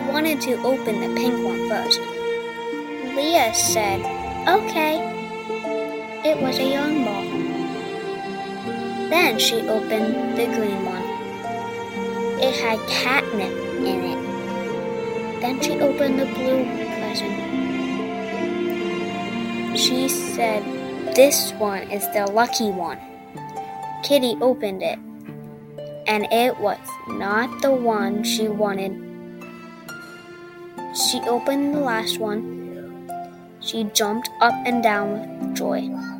wanted to open the pink one first. Leah said, "Okay." It was a yarn ball. Then she opened the green one. It had catnip in it. Then she opened the blue present. She said, "This one is the lucky one." Kitty opened it, and it was not the one she wanted. She opened the last one. She jumped up and down with joy.